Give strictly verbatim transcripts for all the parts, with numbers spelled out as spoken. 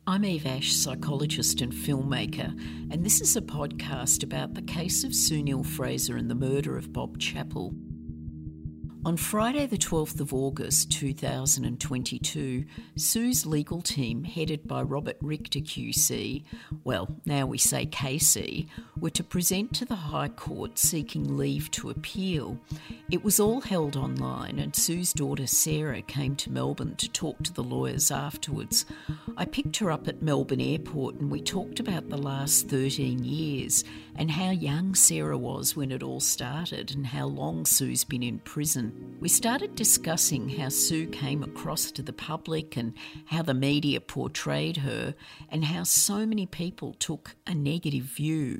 I'm Eve Ash, psychologist and filmmaker, and this is a podcast about the case of Sue Neill-Fraser and the murder of Bob Chappell. On Friday the twelfth of August two thousand twenty-two, Sue's legal team, headed by Robert Richter Q C, well, now we say K C, were to present to the High Court seeking leave to appeal. It was all held online, and Sue's daughter Sarah came to Melbourne to talk to the lawyers afterwards. I picked her up at Melbourne Airport and we talked about the last thirteen years and how young Sarah was when it all started and how long Sue's been in prison. We started discussing how Sue came across to the public and how the media portrayed her and how so many people took a negative view.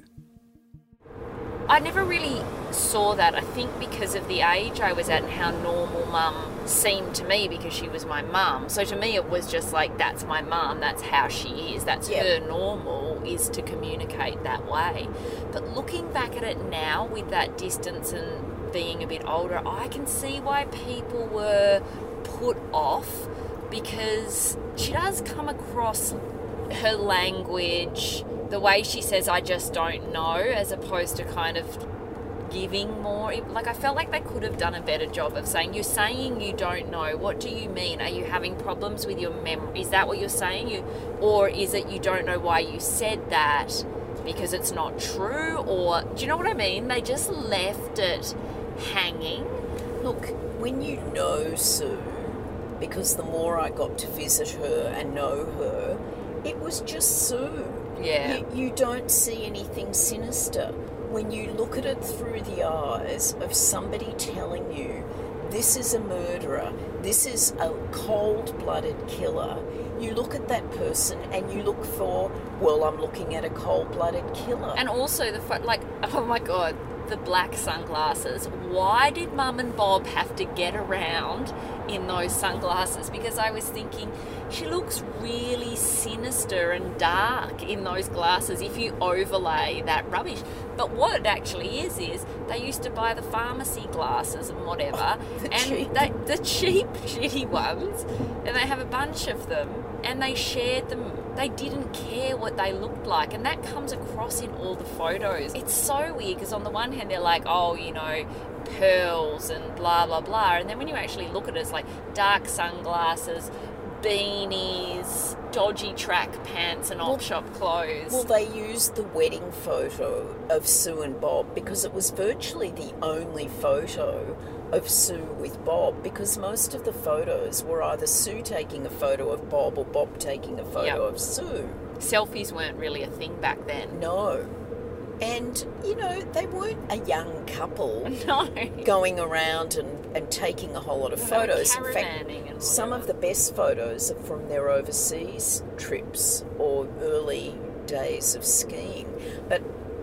I never really saw that, I think because of the age I was at and how normal mum seemed to me because she was my mum. So to me it was just like, that's my mum, that's how she is, that's yep. her normal, is to communicate that way. But looking back at it now with that distance and being a bit older, I can see why people were put off, because she does come across her language, the way she says, I just don't know, as opposed to kind of giving more. Like, I felt like they could have done a better job of saying, you're saying you don't know. What do you mean? Are you having problems with your memory? Is that what you're saying? You, or is it you don't know why you said that because it's not true? Or, do you know what I mean? They just left it hanging. Look, when you know Sue, because the more I got to visit her and know her, it was just Sue. Yeah. You, you don't see anything sinister. When you look at it through the eyes of somebody telling you, this is a murderer, this is a cold-blooded killer, you look at that person and you look for, well, I'm looking at a cold-blooded killer. And also, the like, oh my God, the black sunglasses. Why did Mum and Bob have to get around in those sunglasses? Because I was thinking, she looks really sinister and dark in those glasses if you overlay that rubbish. But what it actually is, is they used to buy the pharmacy glasses and whatever, oh, the and cheap. They, the cheap, shitty ones, and they have a bunch of them, and they shared them. They didn't care what they looked like, and that comes across in all the photos. It's so weird, because on the one hand, they're like, oh, you know, pearls and blah, blah, blah, and then when you actually look at it, it's like dark sunglasses, beanies, dodgy track pants and op-shop clothes. Well, they used the wedding photo of Sue and Bob because it was virtually the only photo of Sue with Bob, because most of the photos were either Sue taking a photo of Bob or Bob taking a photo yep. of Sue. Selfies weren't really a thing back then. No. And, you know, they weren't a young couple no. going around and, and taking a whole lot of no, photos. In fact, some of the best photos are from their overseas trips or early days of skiing. But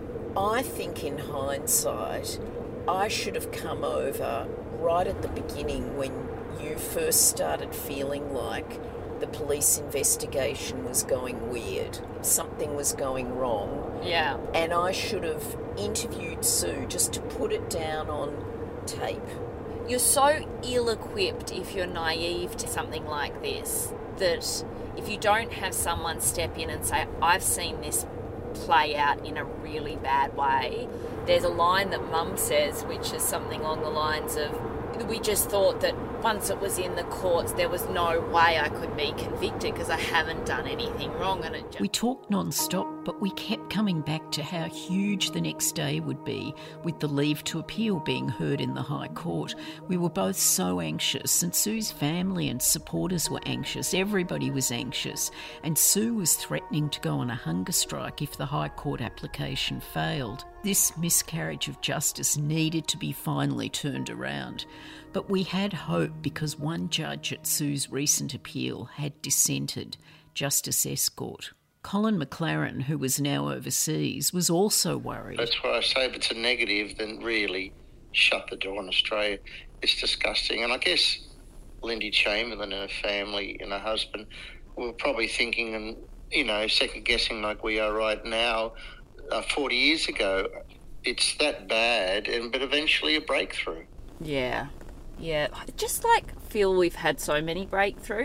I think in hindsight, I should have come over right at the beginning when you first started feeling like the police investigation was going weird. Something was going wrong. Yeah. And I should have interviewed Sue just to put it down on tape. You're so ill-equipped if you're naive to something like this, that if you don't have someone step in and say, I've seen this play out in a really bad way. There's a line that Mum says, which is something along the lines of, we just thought that once it was in the courts, there was no way I could be convicted because I haven't done anything wrong. And it just... We talked non-stop, but we kept coming back to how huge the next day would be with the leave to appeal being heard in the High Court. We were both so anxious, and Sue's family and supporters were anxious. Everybody was anxious, and Sue was threatening to go on a hunger strike if the High Court application failed. This miscarriage of justice needed to be finally turned around. But we had hope because one judge at Sue's recent appeal had dissented, Justice Escort. Colin McLaren, who was now overseas, was also worried. That's why I say if it's a negative, then really shut the door on Australia. It's disgusting. And I guess Lindy Chamberlain and her family and her husband were probably thinking and, you know, second-guessing like we are right now. Uh, forty years ago, it's that bad, and but eventually a breakthrough. Yeah, yeah. I just like feel we've had so many breakthroughs.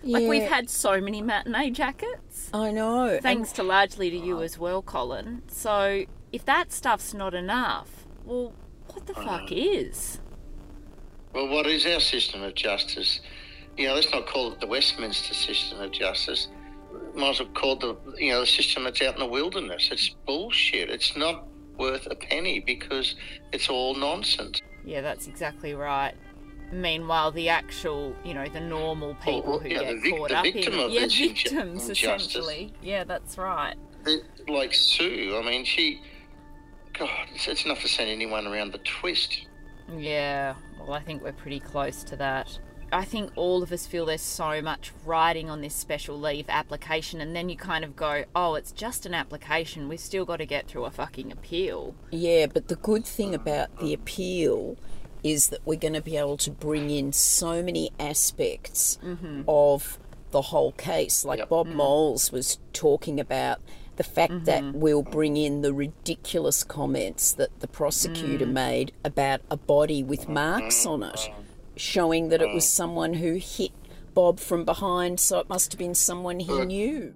Like, Yeah. we've had so many matinee jackets. I know. Thanks to largely to you as well, Colin. So if that stuff's not enough, well, what the fuck is? Well, what is our system of justice? You know, let's not call it the Westminster system of justice. Might as well call it the, you know, the system that's out in the wilderness. It's bullshit. It's not worth a penny because it's all nonsense. Yeah, that's exactly right. Meanwhile, the actual, you know, the normal people Well, who yeah, get the vic- caught the up victim in it. of Yeah, this inju- victims, injustice. essentially. Yeah, that's right. The- Like Sue, I mean, she, God, it's, it's enough to send anyone around the twist. Yeah, well, I think we're pretty close to that. I think all of us feel there's so much riding on this special leave application, and then you kind of go, oh, it's just an application. We've still got to get through a fucking appeal. Yeah, but the good thing about the appeal is that we're going to be able to bring in so many aspects Mm-hmm. of the whole case. Like Yep. Bob Mm. Moles was talking about the fact Mm-hmm. that we'll bring in the ridiculous comments that the prosecutor Mm. made about a body with marks on it, showing that it was someone who hit Bob from behind, so it must have been someone he knew.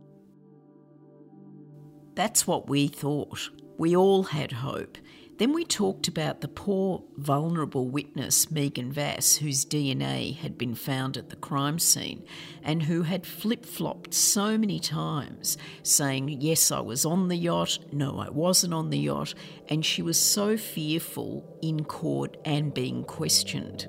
That's what we thought. We all had hope. Then we talked about the poor, vulnerable witness, Megan Vass, whose D N A had been found at the crime scene and who had flip-flopped so many times, saying, yes, I was on the yacht, no, I wasn't on the yacht, and she was so fearful in court and being questioned.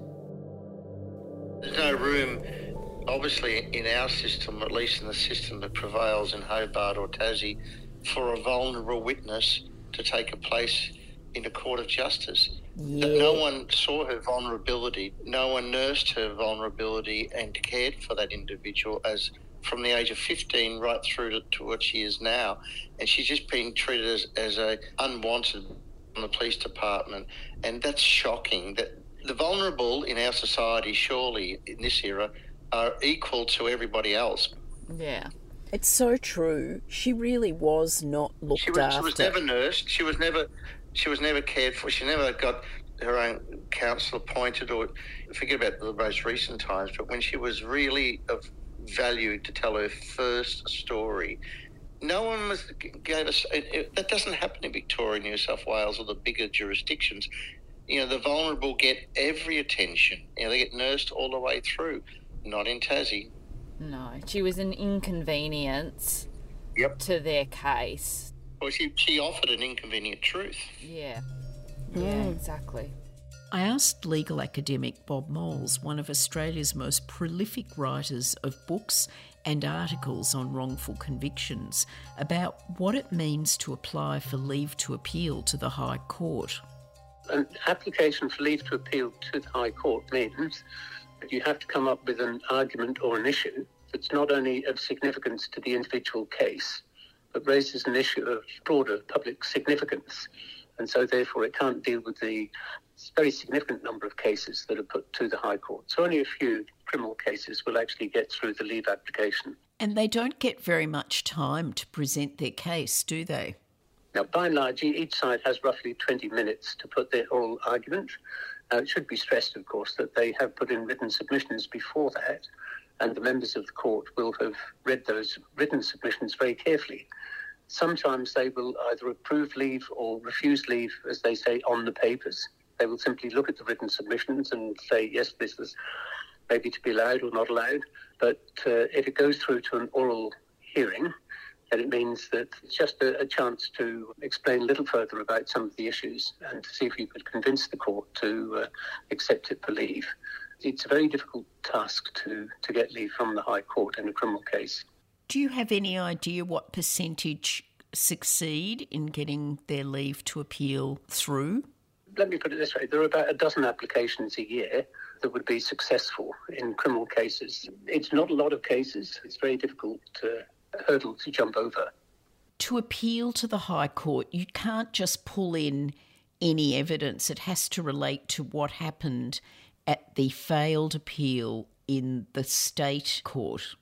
There's no room, obviously, in our system, at least in the system that prevails in Hobart or Tassie, for a vulnerable witness to take a place in a court of justice. Yeah. That no one saw her vulnerability, no one nursed her vulnerability and cared for that individual as from the age of fifteen right through to, to what she is now. And she's just being treated as, as a unwanted in the police department. And that's shocking. That the vulnerable in our society, surely in this era, are equal to everybody else. Yeah. It's so true. She really was not looked She was, after. she was never nursed. She was never, she was never cared for. She never got her own counsel appointed, or forget about the most recent times. But when she was really of value to tell her first story, no one was gave us. It, it, that doesn't happen in Victoria, New South Wales, or the bigger jurisdictions. You know, the vulnerable get every attention. You know, they get nursed all the way through. Not in Tassie. No, she was an inconvenience Yep. to their case. Well, she she offered an inconvenient truth. Yeah. Yeah, exactly. I asked legal academic Bob Moles, one of Australia's most prolific writers of books and articles on wrongful convictions, about what it means to apply for leave to appeal to the High Court. An application for leave to appeal to the High Court means that you have to come up with an argument or an issue that's not only of significance to the individual case, but raises an issue of broader public significance. And so therefore it can't deal with the very significant number of cases that are put to the High Court. So only a few criminal cases will actually get through the leave application. And they don't get very much time to present their case, do they? Now, by and large, each side has roughly twenty minutes to put their oral argument. Now, it should be stressed, of course, that they have put in written submissions before that, and the members of the court will have read those written submissions very carefully. Sometimes they will either approve leave or refuse leave, as they say, on the papers. They will simply look at the written submissions and say, yes, this is maybe to be allowed or not allowed. But uh, if it goes through to an oral hearing, then it means that it's just a, a chance to explain a little further about some of the issues and to see if you could convince the court to uh, accept it for leave. It's a very difficult task to, to get leave from the High Court in a criminal case. Do you have any idea what percentage succeed in getting their leave to appeal through? Let me put it this way. There are about a dozen applications a year that would be successful in criminal cases. It's not a lot of cases. It's very difficult to hurdle to jump over. To appeal to the High Court, you can't just pull in any evidence. It has to relate to what happened at the failed appeal in the state court.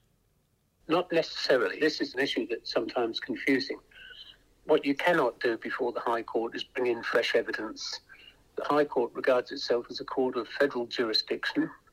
Not necessarily. This is an issue that's sometimes confusing. What you cannot do before the High Court is bring in fresh evidence. The High Court regards itself as a court of federal jurisdiction,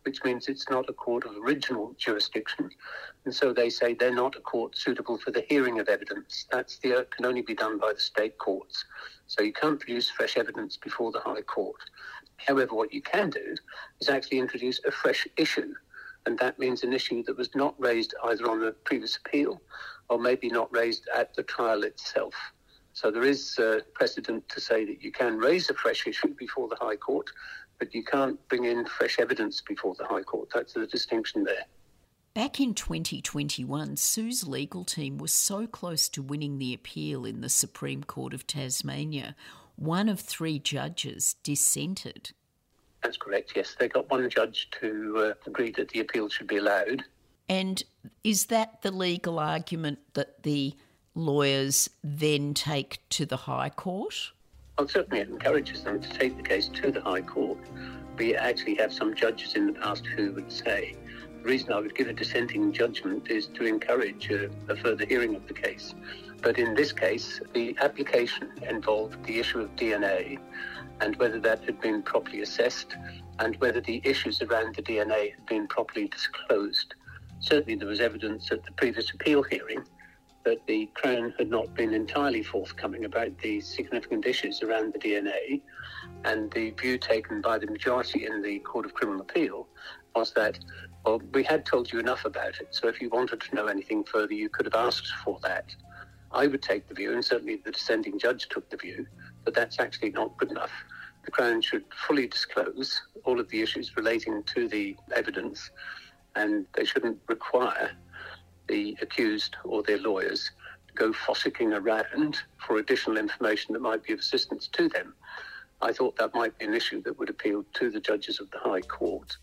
which means it's not a court of original jurisdiction. And so they say they're not a court suitable for the hearing of evidence. That's the, uh, can only be done by the state courts. So you can't produce fresh evidence before the High Court. However, what you can do is actually introduce a fresh issue. And that means an issue that was not raised either on a previous appeal or maybe not raised at the trial itself. So there is uh, precedent to say that you can raise a fresh issue before the High Court, but you can't bring in fresh evidence before the High Court. That's the distinction there. Back in twenty twenty-one, Sue's legal team was so close to winning the appeal in the Supreme Court of Tasmania, one of three judges dissented. That's correct, yes. They got one judge to uh, agree that the appeal should be allowed. And is that the legal argument that the lawyers then take to the High Court? Well, certainly it encourages them to take the case to the High Court. We actually have some judges in the past who would say the reason I would give a dissenting judgment is to encourage a, a further hearing of the case. But in this case, the application involved the issue of D N A and whether that had been properly assessed and whether the issues around the D N A had been properly disclosed. Certainly there was evidence at the previous appeal hearing that the Crown had not been entirely forthcoming about the significant issues around the D N A, and the view taken by the majority in the Court of Criminal Appeal was that, well, we had told you enough about it, so if you wanted to know anything further, you could have asked for that. I would take the view, and certainly the dissenting judge took the view, that that's actually not good enough. The Crown should fully disclose all of the issues relating to the evidence, and they shouldn't require the accused or their lawyers to go fossicking around for additional information that might be of assistance to them. I thought that might be an issue that would appeal to the judges of the High Court.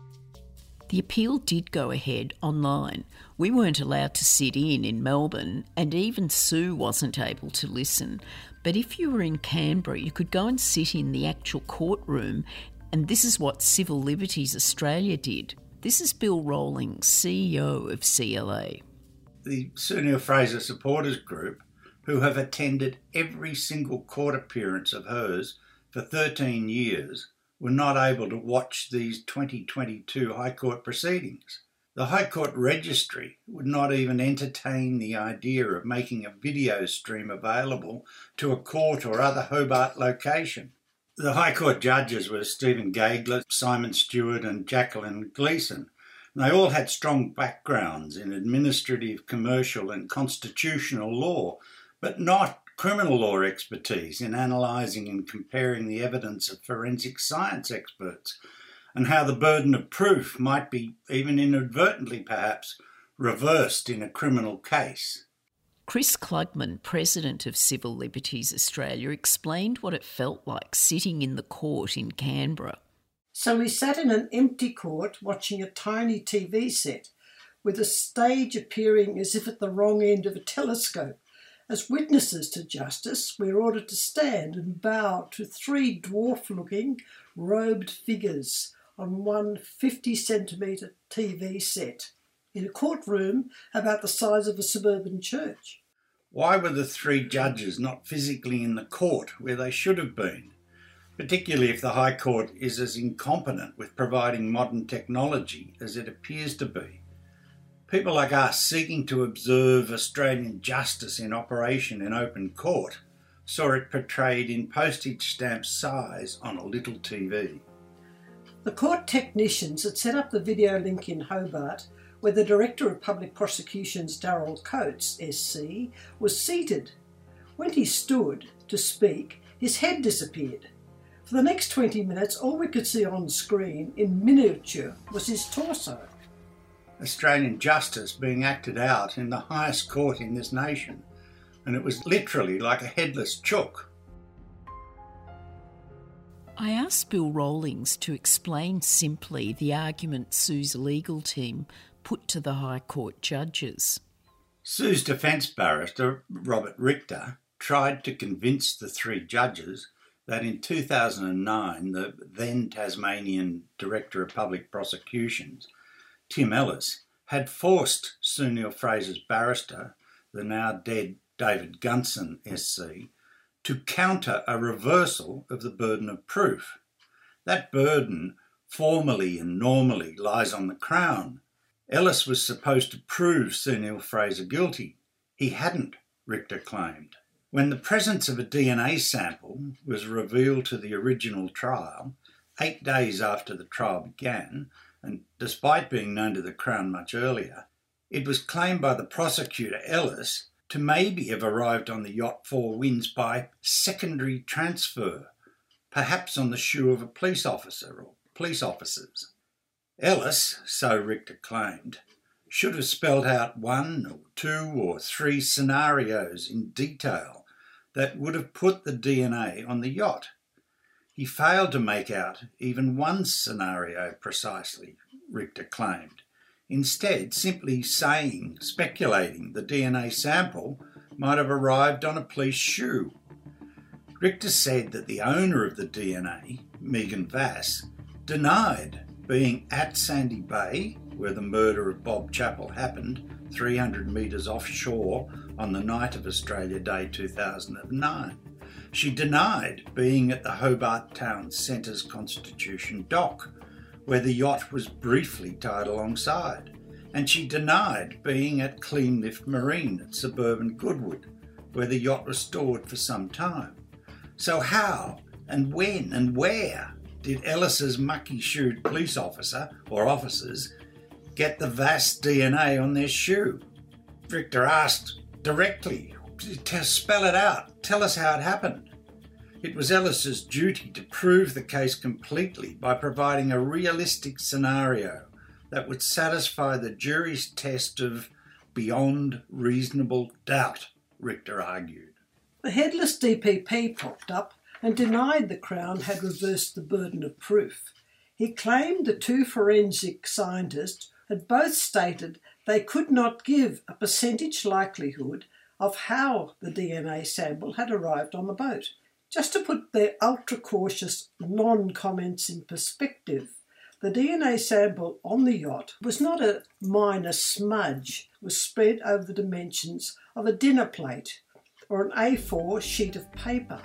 The appeal did go ahead online. We weren't allowed to sit in in Melbourne, and even Sue wasn't able to listen. But if you were in Canberra, you could go and sit in the actual courtroom, and this is what Civil Liberties Australia did. This is Bill Rawlings, C E O of C L A. The Sue Neill-Fraser Supporters Group, who have attended every single court appearance of hers for thirteen years, were not able to watch these twenty twenty-two High Court proceedings. The High Court Registry would not even entertain the idea of making a video stream available to a court or other Hobart location. The High Court judges were Stephen Gaigler, Simon Stewart and Jacqueline Gleeson. And they all had strong backgrounds in administrative, commercial and constitutional law, but not criminal law expertise in analysing and comparing the evidence of forensic science experts and how the burden of proof might be, even inadvertently perhaps, reversed in a criminal case. Chris Klugman, President of Civil Liberties Australia, explained what it felt like sitting in the court in Canberra. So we sat in an empty court watching a tiny T V set with a stage appearing as if at the wrong end of a telescope. As witnesses to justice, we were ordered to stand and bow to three dwarf-looking, robed figures on one fifty centimetre T V set in a courtroom about the size of a suburban church. Why were the three judges not physically in the court where they should have been, particularly if the High Court is as incompetent with providing modern technology as it appears to be? People like us seeking to observe Australian justice in operation in open court saw it portrayed in postage stamp size on a little T V. The court technicians had set up the video link in Hobart, where the Director of Public Prosecutions, Darryl Coates, S C, was seated. When he stood to speak, his head disappeared. For the next twenty minutes, all we could see on screen, in miniature, was his torso. Australian justice being acted out in the highest court in this nation, and it was literally like a headless chook. I asked Bill Rawlings to explain simply the argument Sue's legal team put to the High Court judges. Sue's defence barrister, Robert Richter, tried to convince the three judges that in two thousand nine, the then Tasmanian Director of Public Prosecutions, Tim Ellis, had forced Sue Neill-Fraser's barrister, the now dead David Gunson S C, to counter a reversal of the burden of proof. That burden formally and normally lies on the Crown. Ellis was supposed to prove Sunil Fraser guilty. He hadn't, Richter claimed. When the presence of a D N A sample was revealed to the original trial, eight days after the trial began, and despite being known to the Crown much earlier, it was claimed by the prosecutor, Ellis, to maybe have arrived on the yacht Four Winds by secondary transfer, perhaps on the shoe of a police officer or police officers. Ellis, so Richter claimed, should have spelled out one or two or three scenarios in detail that would have put the D N A on the yacht. He failed to make out even one scenario precisely, Richter claimed, instead simply saying, speculating the D N A sample might have arrived on a police shoe. Richter said that the owner of the D N A, Megan Vass, denied being at Sandy Bay, where the murder of Bob Chappell happened, three hundred metres offshore on the night of Australia Day two thousand nine. She denied being at the Hobart Town Centre's Constitution dock, where the yacht was briefly tied alongside, and she denied being at Cleanlift Marine at suburban Goodwood, where the yacht was stored for some time. So how and when and where did Ellis's mucky-shoed police officer or officers get the vast D N A on their shoe? Richter asked directly, spell it out, tell us how it happened. It was Ellis's duty to prove the case completely by providing a realistic scenario that would satisfy the jury's test of beyond reasonable doubt, Richter argued. The headless D P P popped up and denied the Crown had reversed the burden of proof. He claimed the two forensic scientists had both stated they could not give a percentage likelihood of how the D N A sample had arrived on the boat. Just to put their ultra-cautious non-comments in perspective, the D N A sample on the yacht was not a minor smudge. It was spread over the dimensions of a dinner plate or an A four sheet of paper.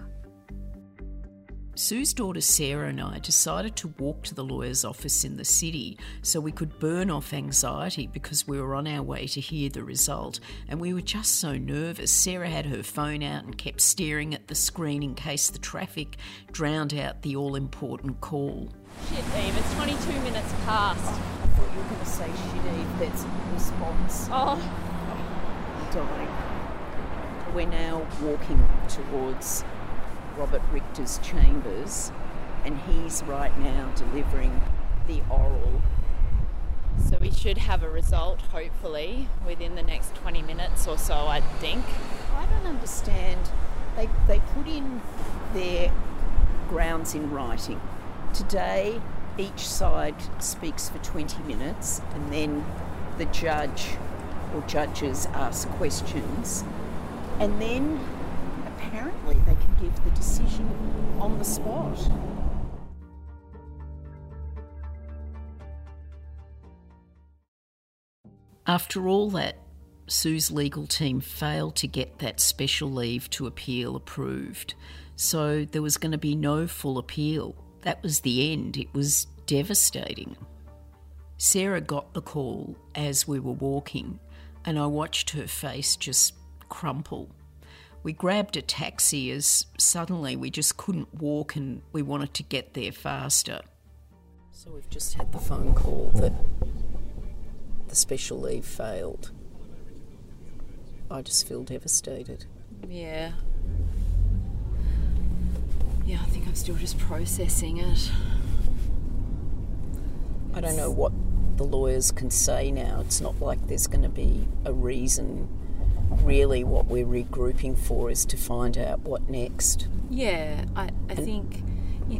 Sue's daughter Sarah and I decided to walk to the lawyer's office in the city so we could burn off anxiety because we were on our way to hear the result, and we were just so nervous. Sarah had her phone out and kept staring at the screen in case the traffic drowned out the all-important call. Shit, Eve, it's twenty-two minutes past. Oh, I thought you were going to say shit, Eve. That's a response. Oh. I'm dying. We're now walking towards Robert Richter's chambers, and he's right now delivering the oral. So we should have a result, hopefully, within the next twenty minutes or so, I think. I don't understand. They, they put in their grounds in writing. Today, each side speaks for twenty minutes, and then the judge or judges ask questions, and then apparently they can give the decision on the spot. After all that, Sue's legal team failed to get that special leave to appeal approved, so there was going to be no full appeal. That was the end. It was devastating. Sarah got the call as we were walking, and I watched her face just crumple. We grabbed a taxi as suddenly we just couldn't walk and we wanted to get there faster. So we've just had the phone call that the special leave failed. I just feel devastated. Yeah. Yeah, I think I'm still just processing it. I don't know what the lawyers can say now. It's not like there's going to be a reason. Really what we're regrouping for is to find out what next. Yeah, I, I think you,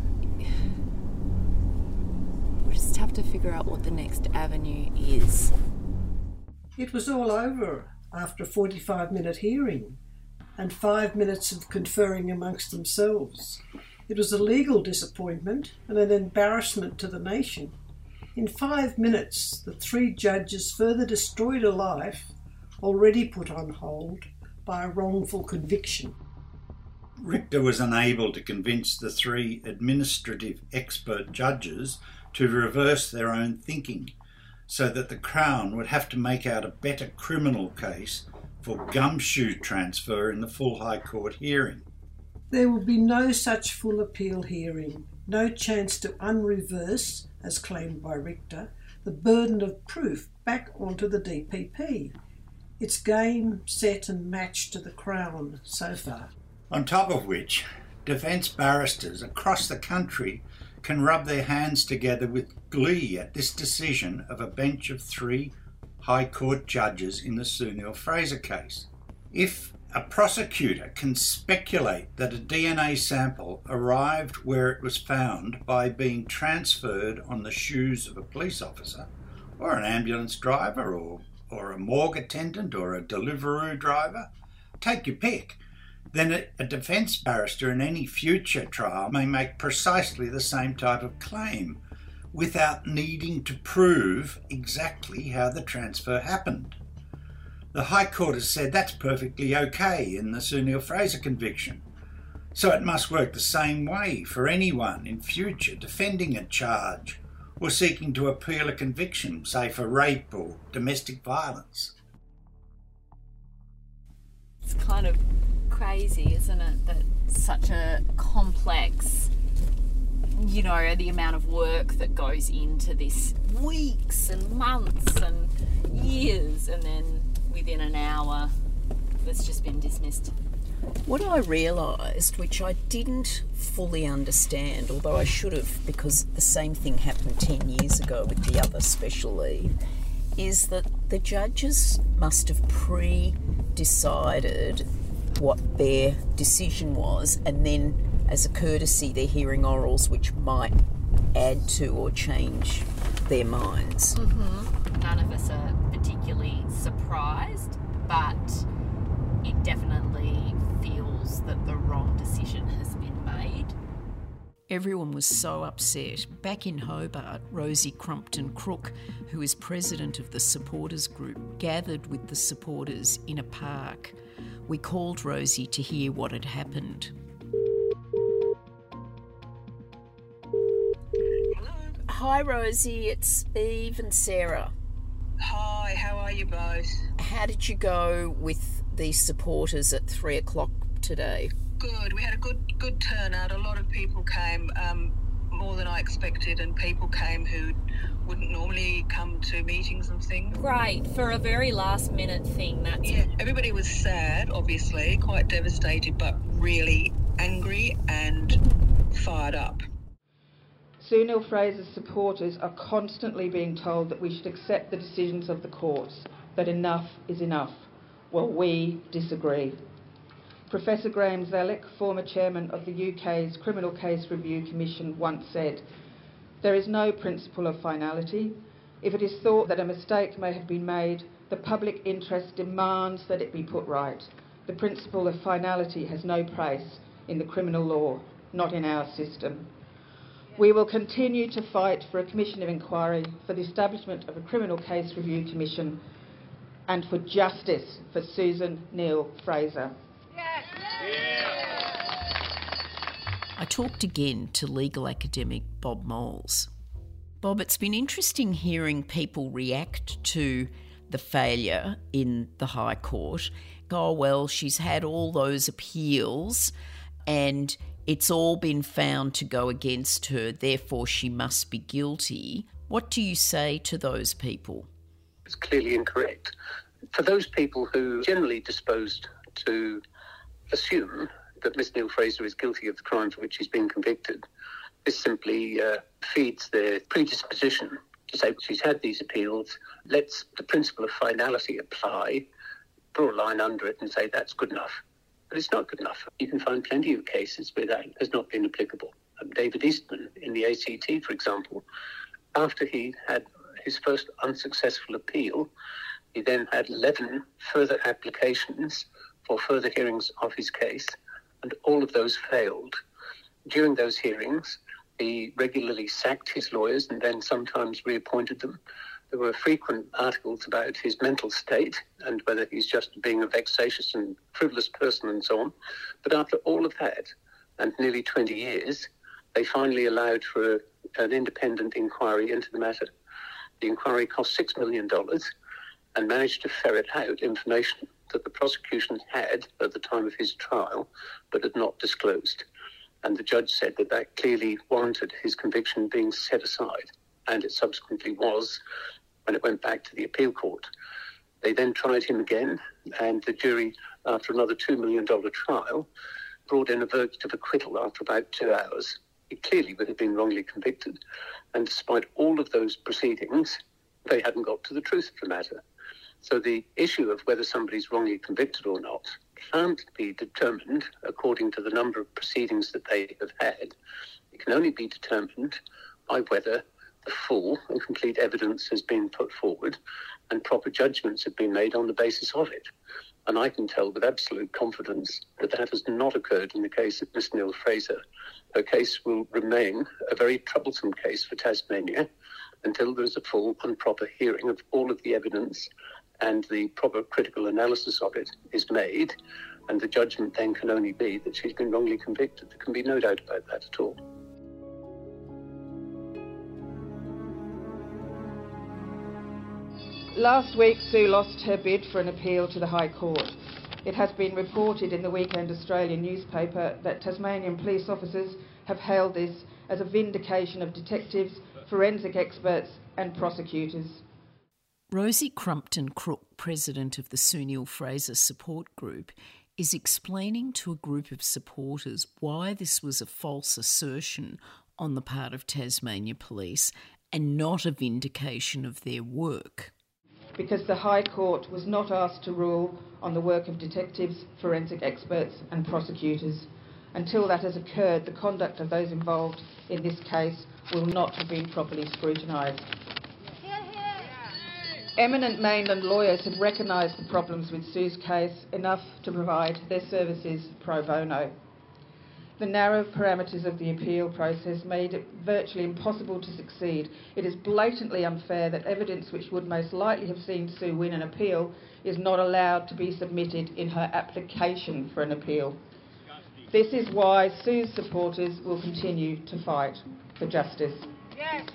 we'll just have to figure out what the next avenue is. It was all over after a forty-five minute hearing and five minutes of conferring amongst themselves. It was a legal disappointment and an embarrassment to the nation. In five minutes, the three judges further destroyed a life already put on hold by a wrongful conviction. Richter was unable to convince the three administrative expert judges to reverse their own thinking, so that the Crown would have to make out a better criminal case for gumshoe transfer in the full High Court hearing. There will be no such full appeal hearing, no chance to unreverse, as claimed by Richter, the burden of proof back onto the D P P. It's game, set and match to the Crown so far. On top of which, defence barristers across the country can rub their hands together with glee at this decision of a bench of three High Court judges in the Sue Neill-Fraser case. If a prosecutor can speculate that a D N A sample arrived where it was found by being transferred on the shoes of a police officer, or an ambulance driver, or, or a morgue attendant, or a Deliveroo driver, take your pick, then a, a defence barrister in any future trial may make precisely the same type of claim without needing to prove exactly how the transfer happened. The High Court has said that's perfectly okay in the Sue Neill-Fraser conviction. So it must work the same way for anyone in future defending a charge or seeking to appeal a conviction, say for rape or domestic violence. It's kind of crazy, isn't it, that such a complex, you know, the amount of work that goes into this, weeks and months and years, and then within an hour it's just been dismissed. What I realised, which I didn't fully understand, although I should have, because the same thing happened ten years ago with the other special leave, is that the judges must have pre-decided what their decision was, and then as a courtesy they're hearing orals which might add to or change their minds. Mm-hmm. None of us are particularly surprised, but it definitely feels that the wrong decision has been made. Everyone was so upset. Back in Hobart, Rosie Crumpton Crook, who is president of the supporters group, gathered with the supporters in a park. We called Rosie to hear what had happened. Hello. Hi Rosie, it's Eve and Sarah. Hi, how are you both? How did you go with the supporters at three o'clock today? Good. We had a good good turnout. A lot of people came, um, more than I expected, and people came who wouldn't normally come to meetings and things. Great, for a very last minute thing. That's Yeah, everybody was sad, obviously, quite devastated, but really angry and fired up. Sue Neill-Fraser's supporters are constantly being told that we should accept the decisions of the courts, that enough is enough. Well, we disagree. Professor Graham Zellick, former chairman of the U K's Criminal Case Review Commission, once said, "There is no principle of finality. If it is thought that a mistake may have been made, the public interest demands that it be put right. The principle of finality has no place in the criminal law, not in our system. We will continue to fight for a commission of inquiry, for the establishment of a criminal case review commission, and for justice for Susan Neill-Fraser." I talked again to legal academic Bob Moles. Bob, it's been interesting hearing people react to the failure in the High Court. Oh, well, she's had all those appeals and it's all been found to go against her, therefore she must be guilty. What do you say to those people? It's clearly incorrect. For those people who are generally disposed to assume that Miss Neill-Fraser is guilty of the crime for which she's been convicted, this simply uh, feeds their predisposition to say she's had these appeals, let's the principle of finality apply, draw a line under it and say that's good enough. But it's not good enough. You can find plenty of cases where that has not been applicable. Um, David Eastman in the A C T, for example, after he had his first unsuccessful appeal, he then had eleven further applications for further hearings of his case, and all of those failed. During those hearings, he regularly sacked his lawyers and then sometimes reappointed them. There were frequent articles about his mental state and whether he's just being a vexatious and frivolous person and so on. But after all of that, and nearly twenty years, they finally allowed for a, an independent inquiry into the matter. The inquiry cost six million dollars and managed to ferret out information that the prosecution had at the time of his trial but had not disclosed. And the judge said that that clearly warranted his conviction being set aside, and it subsequently was when it went back to the appeal court. They then tried him again, and the jury, after another two million dollars trial, brought in a verdict of acquittal after about two hours. He clearly would have been wrongly convicted, and despite all of those proceedings, they hadn't got to the truth of the matter. So the issue of whether somebody's wrongly convicted or not can't be determined according to the number of proceedings that they have had. It can only be determined by whether the full and complete evidence has been put forward and proper judgments have been made on the basis of it. And I can tell with absolute confidence that that has not occurred in the case of Miss Neil Fraser. Her case will remain a very troublesome case for Tasmania until there is a full and proper hearing of all of the evidence and the proper critical analysis of it is made, and the judgment then can only be that she's been wrongly convicted. There can be no doubt about that at all. Last week, Sue lost her bid for an appeal to the High Court. It has been reported in the Weekend Australian newspaper that Tasmanian police officers have hailed this as a vindication of detectives, forensic experts and prosecutors. Rosie Crumpton-Crook, president of the Sue Neal-Fraser Support Group, is explaining to a group of supporters why this was a false assertion on the part of Tasmania Police and not a vindication of their work. Because the High Court was not asked to rule on the work of detectives, forensic experts and prosecutors. Until that has occurred, the conduct of those involved in this case will not have been properly scrutinised. Eminent mainland lawyers have recognised the problems with Sue's case enough to provide their services pro bono. The narrow parameters of the appeal process made it virtually impossible to succeed. It is blatantly unfair that evidence which would most likely have seen Sue win an appeal is not allowed to be submitted in her application for an appeal. This is why Sue's supporters will continue to fight for justice. Yes.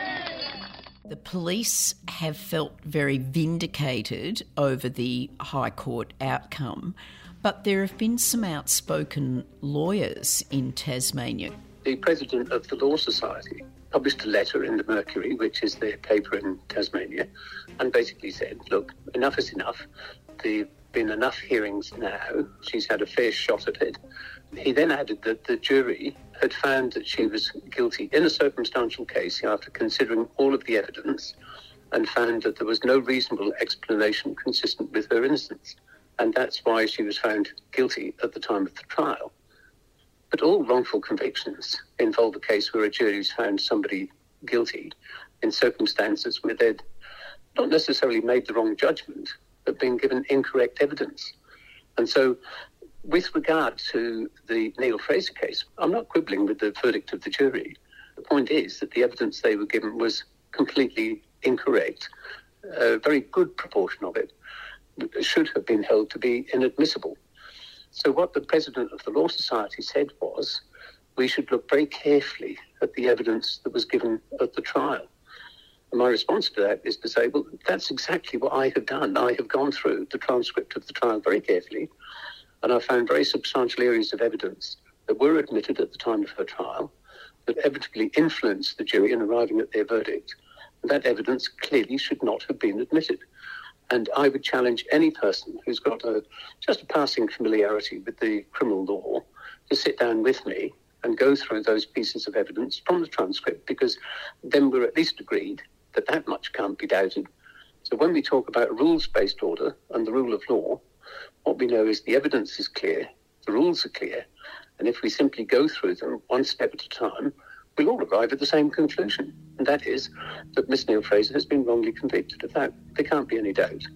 The police have felt very vindicated over the High Court outcome, but there have been some outspoken lawyers in Tasmania. The president of the Law Society published a letter in the Mercury, which is their paper in Tasmania, and basically said, look, enough is enough. There have been enough hearings now. She's had a fair shot at it. He then added that the jury had found that she was guilty in a circumstantial case after considering all of the evidence and found that there was no reasonable explanation consistent with her innocence. And that's why she was found guilty at the time of the trial. But all wrongful convictions involve a case where a jury has found somebody guilty in circumstances where they'd not necessarily made the wrong judgment, but been given incorrect evidence. And so, with regard to the Neil Fraser case, I'm not quibbling with the verdict of the jury. The point is that the evidence they were given was completely incorrect. A very good proportion of it should have been held to be inadmissible. So what the president of the Law Society said was, we should look very carefully at the evidence that was given at the trial. And my response to that is to say, well, that's exactly what I have done. I have gone through the transcript of the trial very carefully, and I found very substantial areas of evidence that were admitted at the time of her trial that evidently influenced the jury in arriving at their verdict. And that evidence clearly should not have been admitted. And I would challenge any person who's got a, just a passing familiarity with the criminal law to sit down with me and go through those pieces of evidence from the transcript, because then we're at least agreed that that much can't be doubted. So when we talk about a rules-based order and the rule of law, what we know is the evidence is clear, the rules are clear, and if we simply go through them one step at a time, we'll all arrive at the same conclusion, and that is that Miss Neil Fraser has been wrongly convicted of that. There can't be any doubt.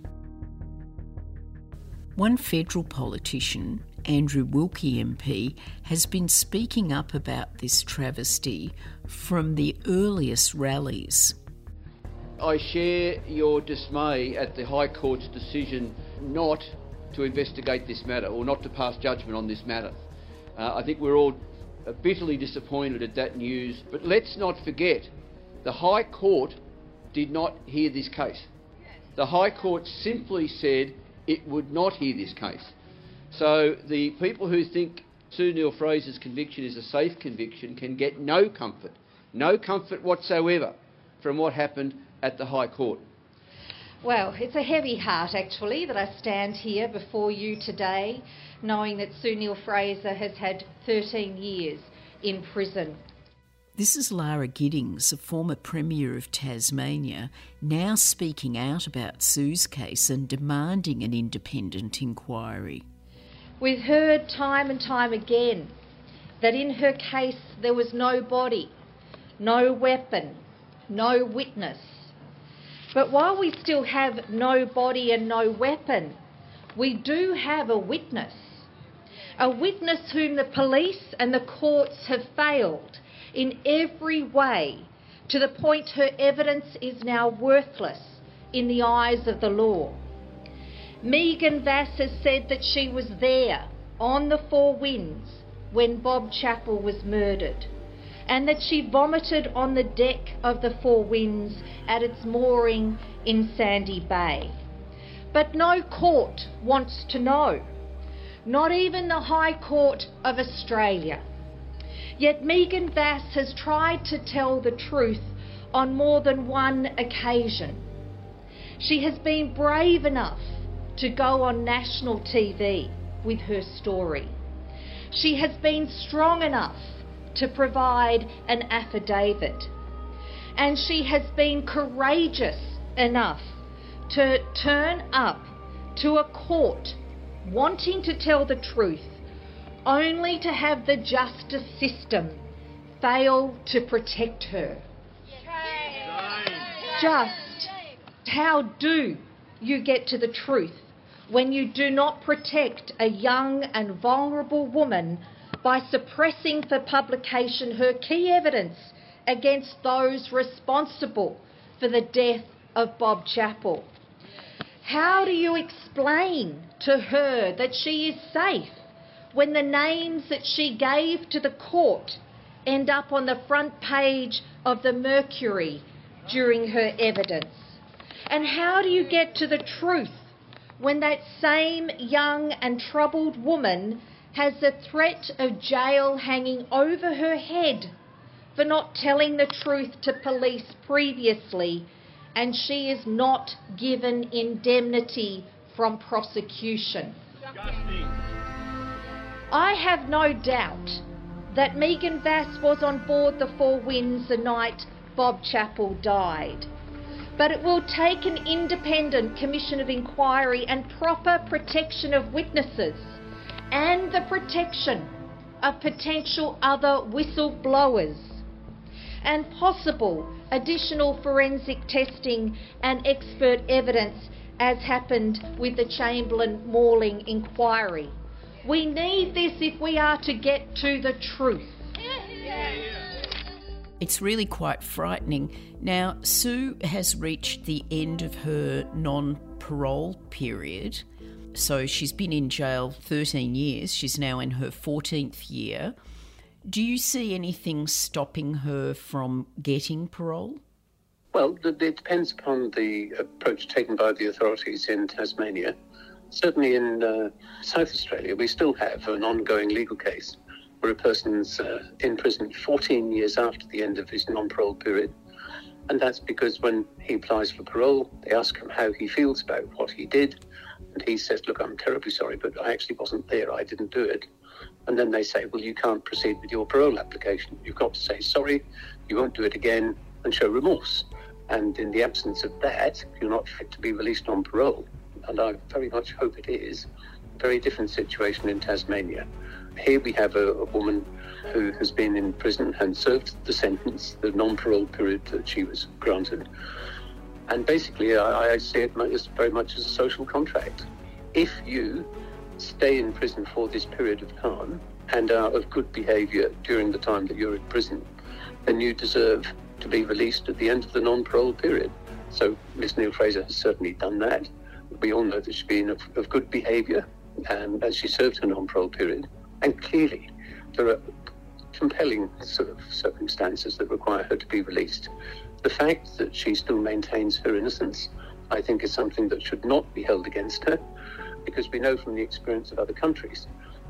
One federal politician, Andrew Wilkie M P, has been speaking up about this travesty from the earliest rallies. I share your dismay at the High Court's decision not to investigate this matter or not to pass judgment on this matter. Uh, I think we're all bitterly disappointed at that news. But let's not forget, the High Court did not hear this case. The High Court simply said it would not hear this case. So the people who think Sue Neill-Fraser's conviction is a safe conviction can get no comfort, no comfort whatsoever from what happened at the High Court. Well, it's a heavy heart, actually, that I stand here before you today, knowing that Sue Neill-Fraser has had thirteen years in prison. This is Lara Giddings, a former Premier of Tasmania, now speaking out about Sue's case and demanding an independent inquiry. We've heard time and time again that in her case there was no body, no weapon, no witness. But while we still have no body and no weapon, we do have a witness. A witness whom the police and the courts have failed in every way, to the point her evidence is now worthless in the eyes of the law. Megan Vass has said that she was there on the Four Winds when Bob Chappell was murdered, and that she vomited on the deck of the Four Winds at its mooring in Sandy Bay. But no court wants to know, not even the High Court of Australia. Yet Megan Vass has tried to tell the truth on more than one occasion. She has been brave enough to go on national T V with her story. She has been strong enough to provide an affidavit. And she has been courageous enough to turn up to a court wanting to tell the truth, only to have the justice system fail to protect her. Just how do you get to the truth when you do not protect a young and vulnerable woman by suppressing for publication her key evidence against those responsible for the death of Bob Chappell? How do you explain to her that she is safe when the names that she gave to the court end up on the front page of the Mercury during her evidence? And how do you get to the truth when that same young and troubled woman has the threat of jail hanging over her head for not telling the truth to police previously, and she is not given indemnity from prosecution? I have no doubt that Megan Vass was on board the Four Winds the night Bob Chappell died. But it will take an independent commission of inquiry and proper protection of witnesses and the protection of potential other whistleblowers and possible additional forensic testing and expert evidence, as happened with the Chamberlain Mauling inquiry. We need this if we are to get to the truth. It's really quite frightening. Now, Sue has reached the end of her non-parole period. So she's been in jail thirteen years. She's now in her fourteenth year. Do you see anything stopping her from getting parole? Well, it depends upon the approach taken by the authorities in Tasmania. Certainly in uh, South Australia, we still have an ongoing legal case where a person's uh, in prison fourteen years after the end of his non-parole period. And that's because when he applies for parole, they ask him how he feels about what he did. And he says, look, I'm terribly sorry, but I actually wasn't there. I didn't do it. And then they say, well, you can't proceed with your parole application. You've got to say sorry, you won't do it again, and show remorse. And in the absence of that, you're not fit to be released on parole. And I very much hope it is. A very different situation in Tasmania. Here we have a, a woman who has been in prison and served the sentence, the non-parole period that she was granted. And basically, I, I see it as very much as a social contract. If you stay in prison for this period of time and are of good behaviour during the time that you're in prison, then you deserve to be released at the end of the non-parole period. So Miss Neill-Fraser has certainly done that. We all know that she's been of, of good behaviour and as she served her non-parole period. And clearly, there are compelling sort of circumstances that require her to be released. The fact that she still maintains her innocence, I think, is something that should not be held against her, because we know from the experience of other countries.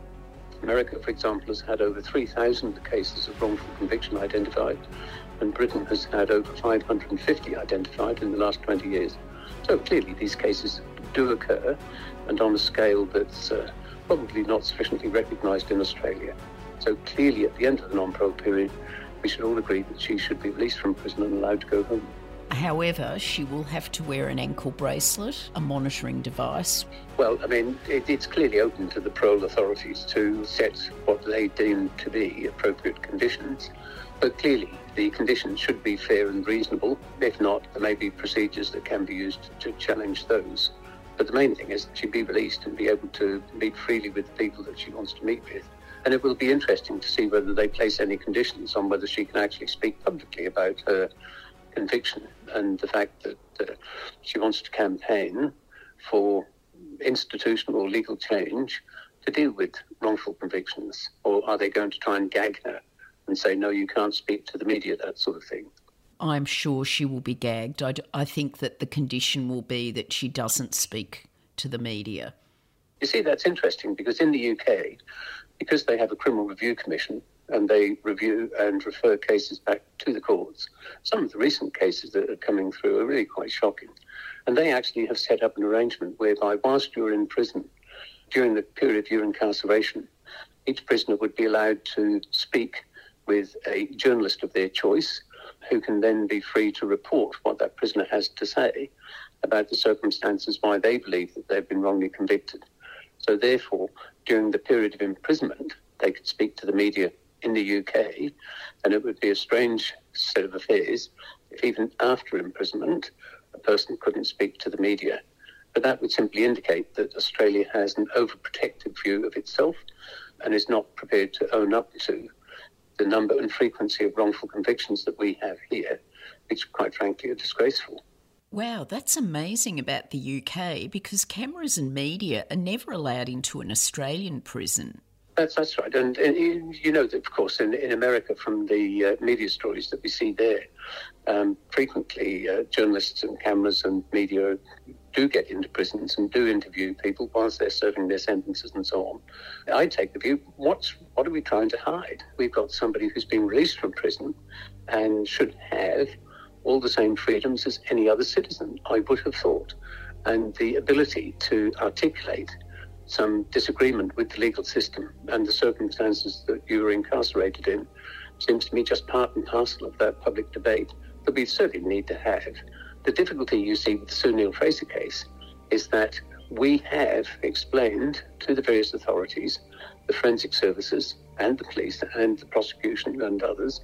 America, for example, has had over three thousand cases of wrongful conviction identified, and Britain has had over five hundred fifty identified in the last twenty years. So clearly these cases do occur, and on a scale that's uh, probably not sufficiently recognised in Australia. So clearly at the end of the non-parole period, we should all agree that she should be released from prison and allowed to go home. However, she will have to wear an ankle bracelet, a monitoring device. Well, I mean, it, it's clearly open to the parole authorities to set what they deem to be appropriate conditions. But clearly, the conditions should be fair and reasonable. If not, there may be procedures that can be used to challenge those. But the main thing is that she be released and be able to meet freely with the people that she wants to meet with. And it will be interesting to see whether they place any conditions on whether she can actually speak publicly about her conviction and the fact that uh, she wants to campaign for institutional or legal change to deal with wrongful convictions. Or are they going to try and gag her and say, no, you can't speak to the media, that sort of thing? I'm sure she will be gagged. I, d- I think that the condition will be that she doesn't speak to the media. You see, that's interesting, because in the U K, because they have a criminal review commission and they review and refer cases back to the courts, some of the recent cases that are coming through are really quite shocking. And they actually have set up an arrangement whereby whilst you're in prison, during the period of your incarceration, each prisoner would be allowed to speak with a journalist of their choice, who can then be free to report what that prisoner has to say about the circumstances why they believe that they've been wrongly convicted. So therefore, during the period of imprisonment, they could speak to the media in the U K, and it would be a strange set of affairs if even after imprisonment, a person couldn't speak to the media. But that would simply indicate that Australia has an overprotective view of itself and is not prepared to own up to the number and frequency of wrongful convictions that we have here, which quite frankly are disgraceful. Wow, that's amazing about the U K, because cameras and media are never allowed into an Australian prison. That's that's right. And, and you know that, of course, in, in America, from the uh, media stories that we see there, um, frequently uh, journalists and cameras and media do get into prisons and do interview people whilst they're serving their sentences and so on. I take the view, what's, what are we trying to hide? We've got somebody who's been released from prison and should have all the same freedoms as any other citizen, I would have thought, and the ability to articulate some disagreement with the legal system and the circumstances that you were incarcerated in seems to me just part and parcel of that public debate that we certainly need to have. The difficulty you see with the Sue Neill-Fraser case is that we have explained to the various authorities, the forensic services and the police and the prosecution and others,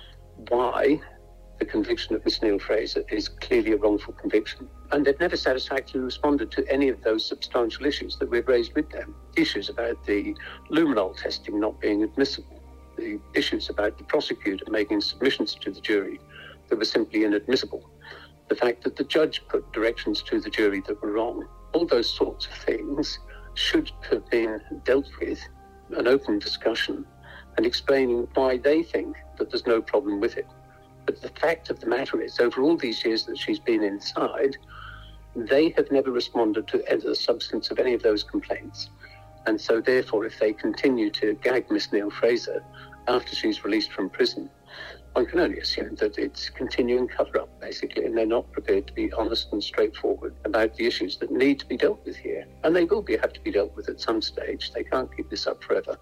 why the conviction of Miss Neill-Fraser is clearly a wrongful conviction. And they've never satisfactorily responded to any of those substantial issues that we've raised with them. Issues about the luminol testing not being admissible, the issues about the prosecutor making submissions to the jury that were simply inadmissible, the fact that the judge put directions to the jury that were wrong. All those sorts of things should have been dealt with, an open discussion, and explaining why they think that there's no problem with it. But the fact of the matter is, over all these years that she's been inside, they have never responded to the substance of any of those complaints. And so therefore, if they continue to gag Miss Neill-Fraser after she's released from prison, one can only assume that it's continuing cover-up, basically, and they're not prepared to be honest and straightforward about the issues that need to be dealt with here. And they will be, have to be dealt with at some stage. They can't keep this up forever.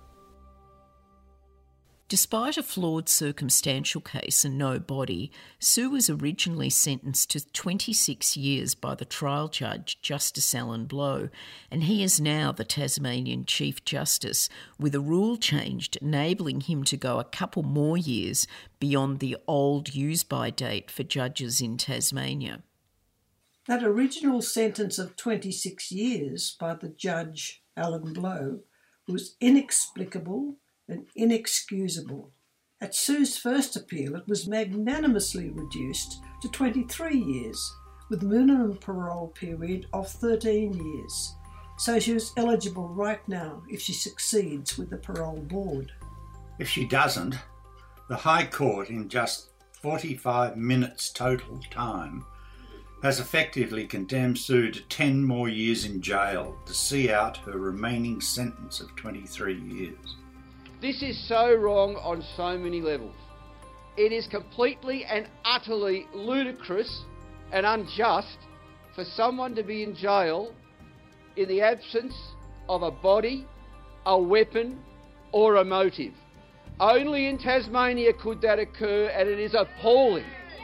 Despite a flawed circumstantial case and no body, Sue was originally sentenced to twenty-six years by the trial judge, Justice Alan Blow, and he is now the Tasmanian Chief Justice, with a rule changed enabling him to go a couple more years beyond the old use-by date for judges in Tasmania. That original sentence of twenty-six years by the judge, Alan Blow, was inexplicable and inexcusable. At Sue's first appeal, it was magnanimously reduced to twenty-three years, with a minimum parole period of thirteen years. So she was eligible right now if she succeeds with the parole board. If she doesn't, The High Court, in just forty-five minutes total time, has effectively condemned Sue to ten more years in jail to see out her remaining sentence of twenty-three years. This is so wrong on so many levels. It is completely and utterly ludicrous and unjust for someone to be in jail in the absence of a body, a weapon or a motive. Only in Tasmania could that occur, and it is appalling.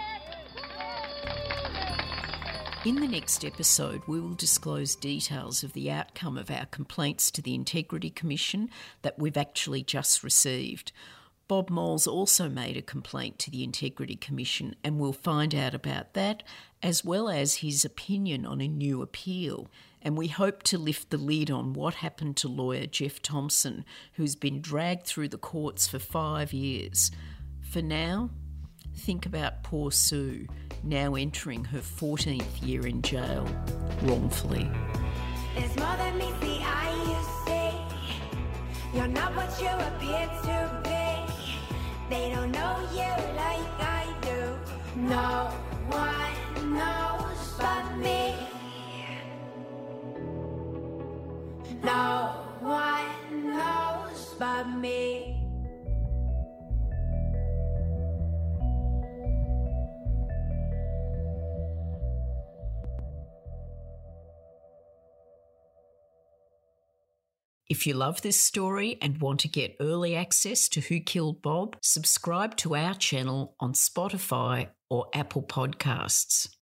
In the next episode, we will disclose details of the outcome of our complaints to the Integrity Commission that we've actually just received. Bob Moles also made a complaint to the Integrity Commission, and we'll find out about that, as well as his opinion on a new appeal. And we hope to lift the lid on what happened to lawyer Jeff Thompson, who's been dragged through the courts for five years. For now, think about poor Sue, now entering her fourteenth year in jail, wrongfully. There's more than meets the eye, you see. You're not what you appear to be. They don't know you like I do. No one knows but me. No one knows but me. If you love this story and want to get early access to Who Killed Bob, subscribe to our channel on Spotify or Apple Podcasts.